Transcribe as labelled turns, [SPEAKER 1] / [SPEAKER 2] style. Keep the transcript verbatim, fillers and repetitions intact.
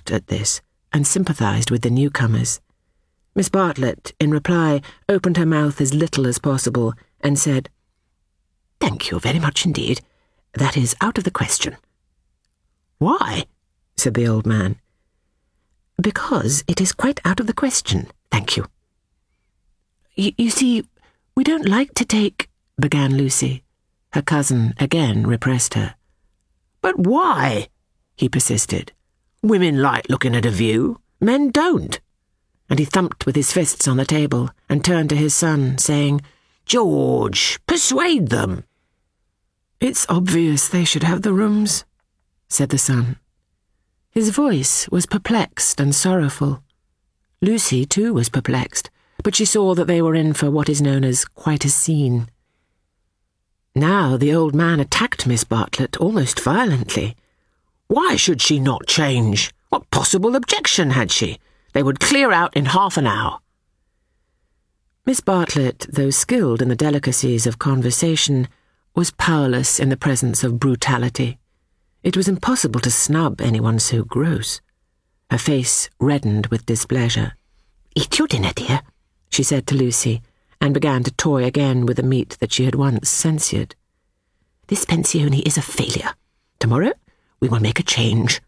[SPEAKER 1] laughed at this and sympathised with the newcomers. Miss Bartlett, in reply, opened her mouth as little as possible and said, "Thank you very much indeed. That is out of the question." "Why?" said the old man. "Because it is quite out of the question, thank you." Y you see, we don't like to take—" began Lucy. Her cousin again repressed her. "But why?" he persisted. "Women like looking at a view. Men don't." And he thumped with his fists on the table and turned to his son, saying, "George, persuade them." "It's obvious they should have the rooms," said the son. His voice was perplexed and sorrowful. Lucy, too, was perplexed, but she saw that they were in for what is known as quite a scene. Now the old man attacked Miss Bartlett almost violently. Why should she not change? What possible objection had she? They would clear out in half an hour. Miss Bartlett, though skilled in the delicacies of conversation, was powerless in the presence of brutality. It was impossible to snub anyone so gross. Her face reddened with displeasure. "Eat your dinner, dear," she said to Lucy, and began to toy again with the meat that she had once censured. "This pensione is a failure. Tomorrow we will make a change."